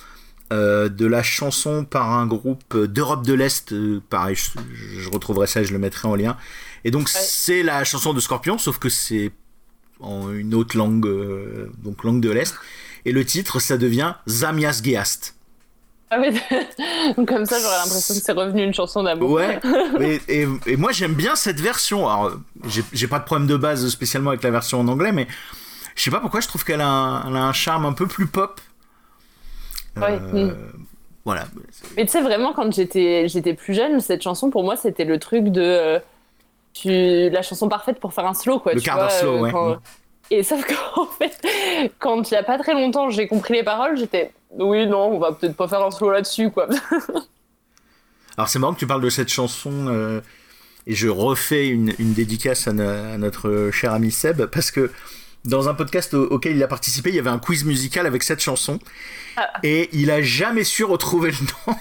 de la chanson par un groupe d'Europe de l'Est. Pareil, je retrouverai ça et je le mettrai en lien. Et donc, c'est la chanson de Scorpions, sauf que c'est en une autre langue, donc langue de l'Est. Et le titre, ça devient Zamiast Geast. Ah oui, donc comme ça j'aurais l'impression que c'est revenu une chanson d'amour. Ouais, et moi j'aime bien cette version. Alors, j'ai pas de problème de base spécialement avec la version en anglais, mais je sais pas pourquoi je trouve qu'elle a un charme un peu plus pop. Ouais. Voilà. Mais tu sais, vraiment, quand j'étais plus jeune, cette chanson pour moi c'était le truc de. La chanson parfaite pour faire un slow, quoi. Le quart d'heure slow, ouais. Et sauf qu'en fait, quand il y a pas très longtemps j'ai compris les paroles, j'étais. Oui, non, on va peut-être pas faire un slow là-dessus, quoi. Alors c'est marrant que tu parles de cette chanson et je refais une dédicace à notre cher ami Seb, parce que dans un podcast auquel il a participé, il y avait un quiz musical avec cette chanson et il a jamais su retrouver le nom.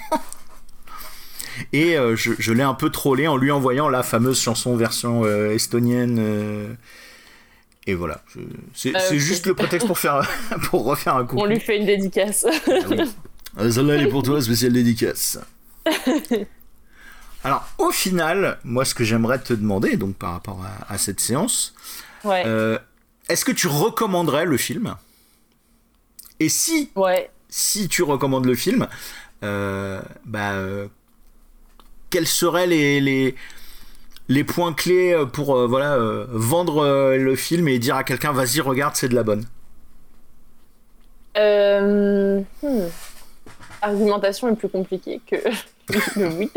Et je l'ai un peu trollé en lui envoyant la fameuse chanson version estonienne. Et voilà, c'est juste le prétexte pour refaire un coucou. On lui fait une dédicace. Ah oui. Celle-là, elle est pour toi, spéciale dédicace. Alors, au final, moi, ce que j'aimerais te demander, donc par rapport à cette séance, est-ce que tu recommanderais le film ? Et si tu recommandes le film, quels seraient les points clés pour vendre le film et dire à quelqu'un vas-y regarde, c'est de la bonne. Argumentation est plus compliquée que oui.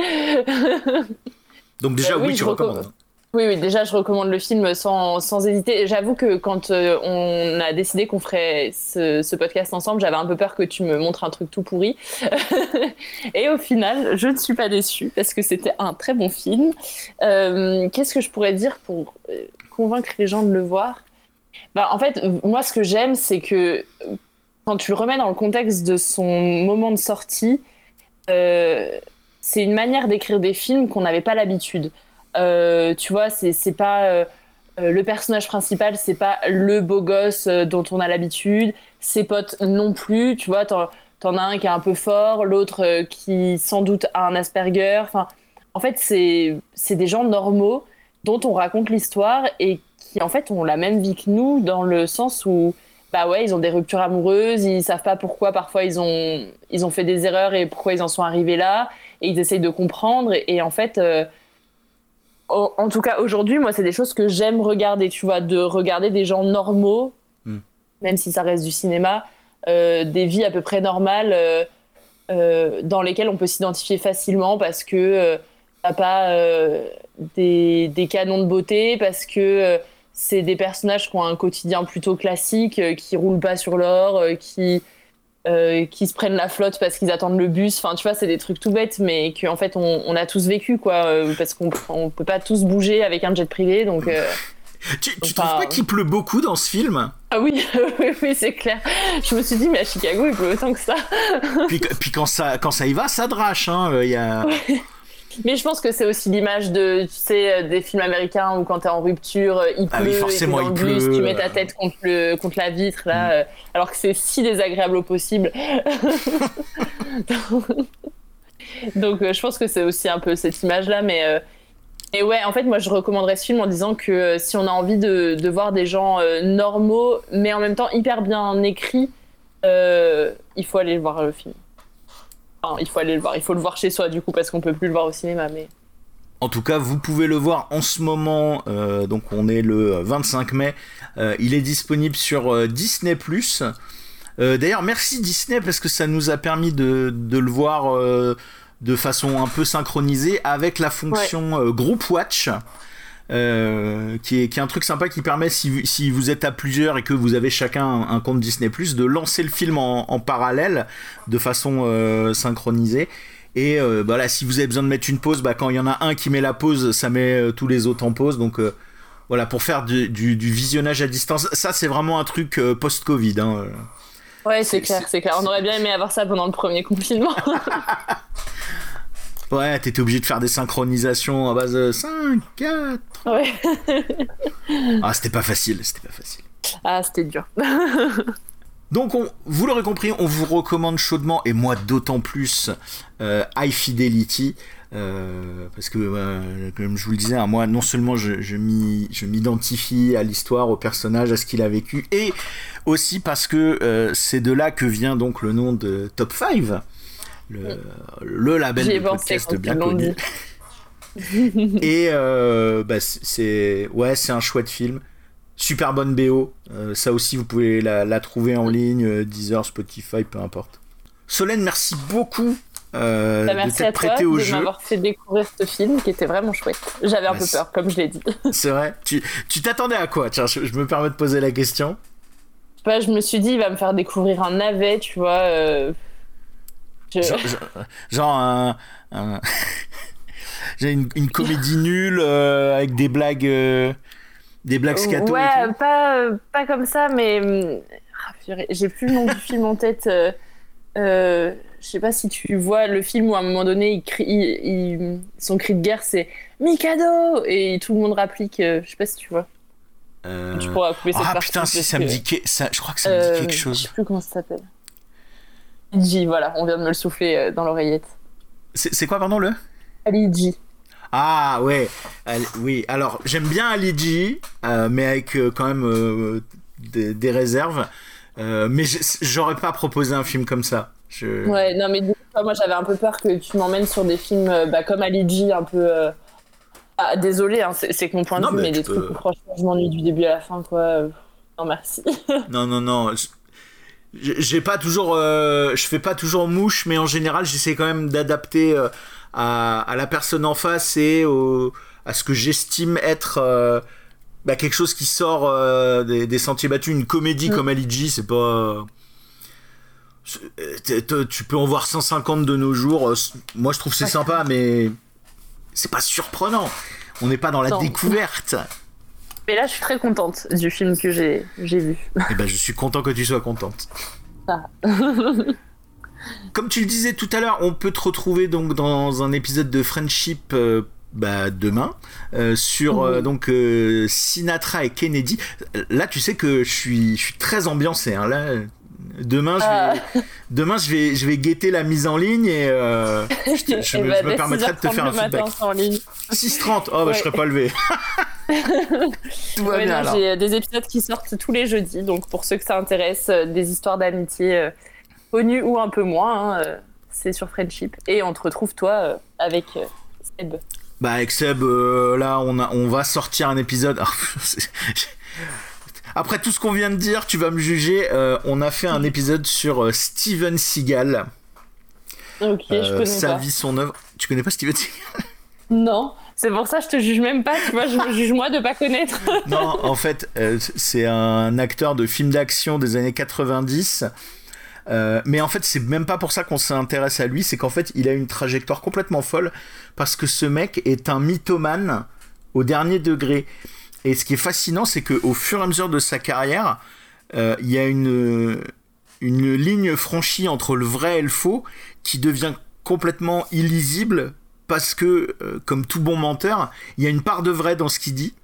Donc déjà oui, tu recommandes. Oui, déjà je recommande le film sans hésiter. J'avoue que quand on a décidé qu'on ferait ce podcast ensemble, j'avais un peu peur que tu me montres un truc tout pourri. Et au final, je ne suis pas déçue parce que c'était un très bon film. Qu'est-ce que je pourrais dire pour convaincre les gens de le voir ? En fait, moi ce que j'aime, c'est que quand tu le remets dans le contexte de son moment de sortie, c'est une manière d'écrire des films qu'on n'avait pas l'habitude. Tu vois, c'est pas le personnage principal, c'est pas le beau gosse dont on a l'habitude, ses potes non plus, tu vois, t'en as un qui est un peu fort, l'autre qui sans doute a un Asperger, enfin, en fait c'est des gens normaux dont on raconte l'histoire et qui en fait ont la même vie que nous, dans le sens où ils ont des ruptures amoureuses, ils savent pas pourquoi parfois ils ont fait des erreurs et pourquoi ils en sont arrivés là, et ils essayent de comprendre et en fait en tout cas aujourd'hui, moi c'est des choses que j'aime regarder, tu vois, de regarder des gens normaux, même si ça reste du cinéma, des vies à peu près normales dans lesquelles on peut s'identifier facilement parce que t'as pas des canons de beauté, parce que c'est des personnages qui ont un quotidien plutôt classique, qui roulent pas sur l'or, qui se prennent la flotte parce qu'ils attendent le bus. Enfin, tu vois, c'est des trucs tout bêtes, mais qu'en fait, on a tous vécu, quoi, parce qu'on peut pas tous bouger avec un jet privé, donc... Tu trouves pas qu'il pleut beaucoup dans ce film ? Ah oui, oui, c'est clair. Je me suis dit, mais à Chicago, il pleut autant que ça. puis quand ça y va, ça drache, hein. Y a... Ouais. Mais je pense que c'est aussi l'image de, tu sais, des films américains où quand t'es en rupture, il pleut, oui, forcément, et dans le bus, tu mets ta tête contre la vitre, là, alors que c'est si désagréable au possible. Donc je pense que c'est aussi un peu cette image-là, mais... Et ouais, en fait, moi, je recommanderais ce film en disant que si on a envie de voir des gens normaux, mais en même temps hyper bien écrits, il faut aller voir le film. Enfin, il faut le voir chez soi du coup parce qu'on peut plus le voir au cinéma. Mais en tout cas, vous pouvez le voir en ce moment. Donc, on est le 25 mai. Il est disponible sur Disney+. D'ailleurs, merci Disney parce que ça nous a permis de le voir de façon un peu synchronisée avec la fonction Group Watch. Qui est un truc sympa qui permet, si vous êtes à plusieurs et que vous avez chacun un compte Disney+, de lancer le film en parallèle de façon synchronisée. Et là, si vous avez besoin de mettre une pause, quand il y en a un qui met la pause, ça met tous les autres en pause. Donc voilà, pour faire du visionnage à distance, ça c'est vraiment un truc post-Covid. Hein. Ouais, c'est clair. On aurait bien aimé avoir ça pendant le premier confinement. Ouais, t'étais obligé de faire des synchronisations à base de 5, 4... Ouais. Ah, c'était pas facile. Ah, c'était dur. Donc, vous l'aurez compris, on vous recommande chaudement, et moi d'autant plus, High Fidelity. Parce que, comme je vous le disais, hein, moi, non seulement je m'identifie à l'histoire, au personnage, à ce qu'il a vécu, et aussi parce que c'est de là que vient donc le nom de Top 5, le label de podcast bien connu. Et c'est un chouette film. Super bonne BO, ça aussi vous pouvez la trouver en ligne, Deezer, Spotify, peu importe. Solène, merci beaucoup de t'être prêtée au jeu. De m'avoir fait découvrir ce film qui était vraiment chouette. J'avais un peu peur, comme je l'ai dit. C'est vrai. Tu t'attendais à quoi? Tiens, je me permets de poser la question. Je me suis dit, il va me faire découvrir un navet, tu vois. Genre j'ai une comédie nulle avec des blagues scato. Ouais, et tout. Pas comme ça, mais j'ai plus le nom du film en tête. Je sais pas si tu vois le film où à un moment donné son cri de guerre c'est Mikado et tout le monde rapplique. Je sais pas si tu vois. Tu pourras couper cette partie. Ah putain, si ça me dit je crois que ça me dit quelque chose. Je sais plus comment ça s'appelle. Ali G, voilà, on vient de me le souffler dans l'oreillette. C'est quoi, pardon, le Ali G. Ah ouais, oui. Alors j'aime bien Ali G, mais avec quand même des réserves. Mais j'aurais pas proposé un film comme ça. Ouais, non mais du coup, moi j'avais un peu peur que tu m'emmènes sur des films comme Ali G, un peu. Désolé, hein, c'est que mon point de vue, mais des trucs où franchement je m'ennuie du début à la fin, quoi. Non merci. Non. J'ai pas toujours, je fais pas toujours mouche, mais en général j'essaie quand même d'adapter à la personne en face et à ce que j'estime être quelque chose qui sort des sentiers battus. Une comédie comme Ali G, c'est pas. Tu peux en voir 150 de nos jours. Moi je trouve c'est sympa, mais c'est pas surprenant. On n'est pas dans la découverte. Mais là, je suis très contente du film que j'ai vu. Et je suis content que tu sois contente. Ah. Comme tu le disais tout à l'heure, on peut te retrouver donc dans un épisode de Friendship demain sur donc Sinatra et Kennedy. Là, tu sais que je suis très ambiancé. Hein. Là, demain, je vais guetter la mise en ligne et je me permettrai de te faire un feedback. 6h30, je serai pas levé. Tout va bien, alors. J'ai des épisodes qui sortent tous les jeudis, donc pour ceux que ça intéresse, des histoires d'amitié connues ou un peu moins, c'est sur Friendship. Et on te retrouve toi avec Seb. Avec Seb, là on va sortir un épisode. Après tout ce qu'on vient de dire, tu vas me juger. On a fait un épisode sur Steven Seagal. Ok, je connais sa pas. vie, son œuvre. Tu connais pas Steven Seagal? Non, c'est pour ça que je te juge même pas. Tu vois, je me juge moi de pas connaître. Non, en fait, c'est un acteur de films d'action des années 90. Mais en fait, c'est même pas pour ça qu'on s'intéresse à lui. C'est qu'en fait, il a une trajectoire complètement folle parce que ce mec est un mythomane au dernier degré. Et ce qui est fascinant, c'est qu'au fur et à mesure de sa carrière, il y a une ligne franchie entre le vrai et le faux qui devient complètement illisible parce que, comme tout bon menteur, il y a une part de vrai dans ce qu'il dit.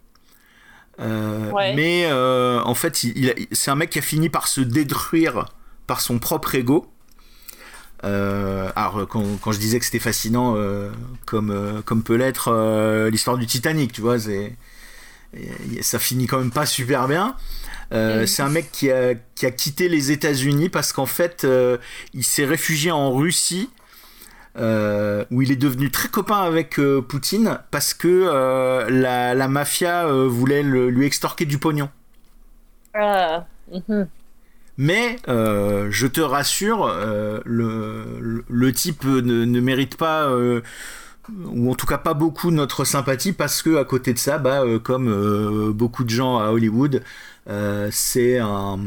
Mais en fait, c'est un mec qui a fini par se détruire par son propre ego. Alors quand je disais que c'était fascinant, comme peut l'être l'histoire du Titanic, tu vois, ça finit quand même pas super bien. C'est un mec qui a quitté les États-Unis parce qu'en fait il s'est réfugié en Russie où il est devenu très copain avec Poutine parce que la mafia voulait lui extorquer du pognon. Mais je te rassure, le type ne mérite pas ou en tout cas pas beaucoup notre sympathie parce que à côté de ça, comme beaucoup de gens à Hollywood, c'est un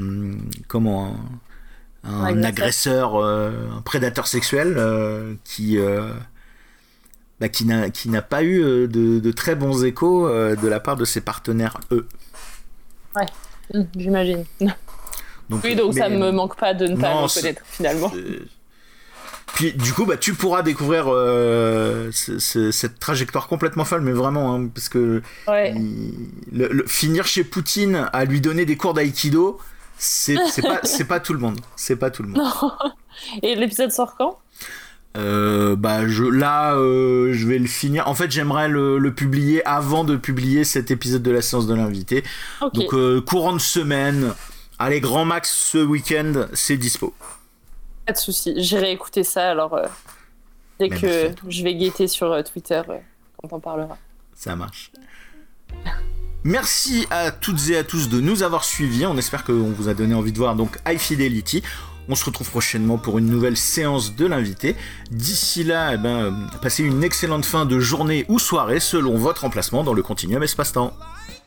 agresseur, un prédateur sexuel qui n'a pas eu de très bons échos de la part de ses partenaires Ouais, j'imagine. Donc ça me manque pas de ne pas le connaître finalement. Puis du coup tu pourras découvrir cette trajectoire complètement folle, mais vraiment hein, parce que finir chez Poutine à lui donner des cours d'aïkido, C'est pas tout le monde. C'est pas tout le monde. Non. Et l'épisode sort quand ? Je vais le finir. En fait, j'aimerais le publier avant de publier cet épisode de la séance de l'invité. Okay. Donc, courant de semaine. Allez, grand max ce week-end, c'est dispo. Pas de souci. J'irai écouter ça alors dès que je vais guetter sur Twitter quand on parlera. Ça marche. Merci à toutes et à tous de nous avoir suivis. On espère qu'on vous a donné envie de voir donc High Fidelity. On se retrouve prochainement pour une nouvelle séance de l'invité. D'ici là, passez une excellente fin de journée ou soirée selon votre emplacement dans le continuum espace-temps.